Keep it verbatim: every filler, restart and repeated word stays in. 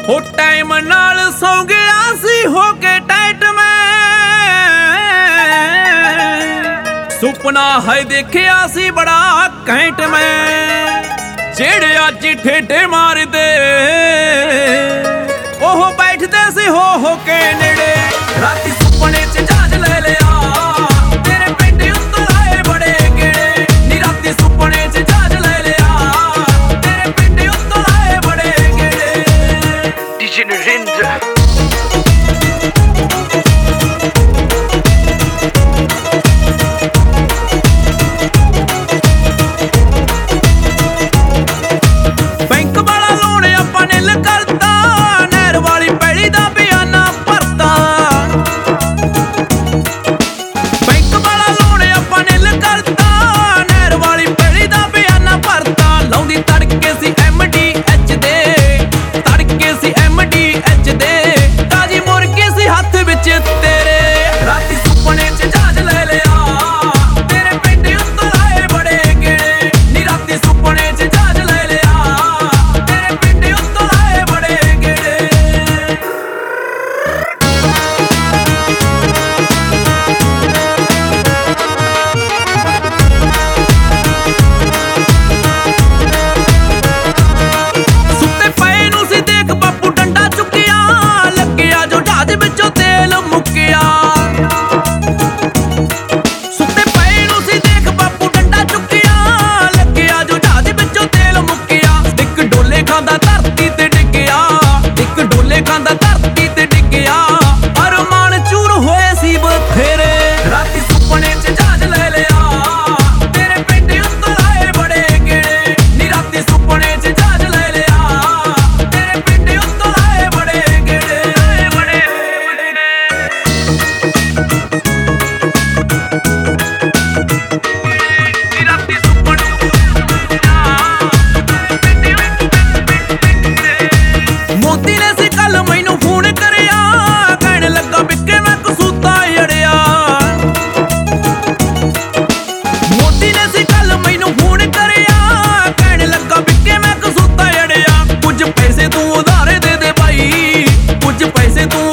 हो टाइम नाल सौ गया सी होके टाइट में सुपना है देखिया सी बड़ा कैंट में जेड़े अज ठेडे मार दे ओह बैठदे सी हो हो के नेड़े राती सुपने च जहाज ले लिया तेरे पिंड उत्तों लाए बड़े गेड़े नी राती सुपने च जहाज ले लिया तेरे पिंड उत्तों लाए बड़े गेड़े डीजे नरेंद्र पैसे तू